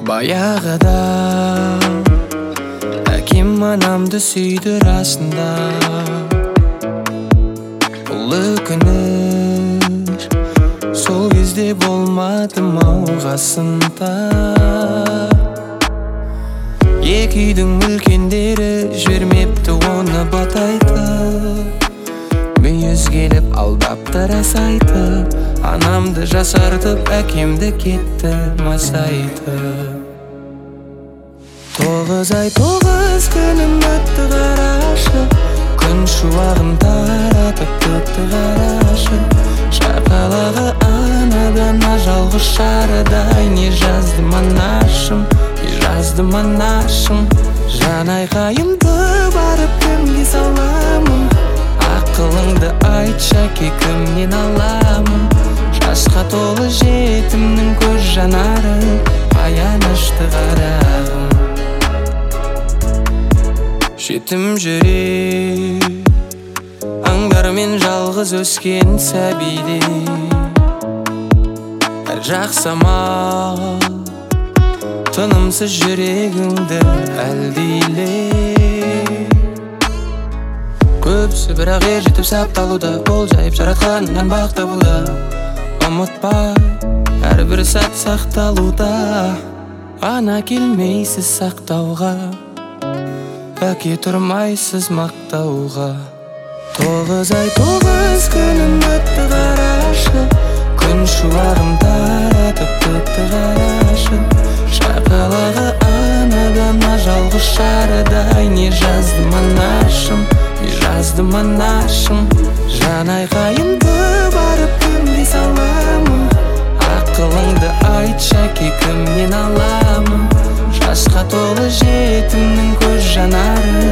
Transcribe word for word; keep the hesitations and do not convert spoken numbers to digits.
Баяғыда әкем анамды сүйді расында. Бұл өкініш сол кезде болмадым ау қасында. Екі үйдің үлкендері жібермепті оны батайтып. Мүйіз келіп алдапты рас айтып. Анамды жасартып әкемді кетті масайтып. Тоғыз ай тоғыз күнім өтті қарашы. Күн шуағын таратып өтті қарашы. Шақалағы анадан жалғыз шарыдай. Не жаздым анашым, не жаздым анашым. Жан айқайымды барып кімге саламын? Ақылыңды айтшы әке, кімнен аламын? Жасқа толы жетімнің көз жанары, аянышты қарағым. Жетім жүрек аңдармен жалғыз өскен сәбиде. Әр жақсама тынымсыз жүрегіңді әлдейле. Көбісі бірақ ер жетіп сапталуда, бол жайып жаратқанынан бақ табуда. Ұмытпа, әрбір сәт сақталуда. Ана келмейсіз сақтауға, әке тұрмайсыз мақтауға. Тоғыз ай тоғыз күнім өтті қарашы. Күн шуағын таратып өтті қарашы. Шақалағы анадан жалғыз шарыдай. Не жаздым анашым, не жаздым анашым. Жан айқайымды барып кімге саламын? Ақылыңды айтшы әке, кімнен аламын? Жасқа толы жетімнің көз жанары,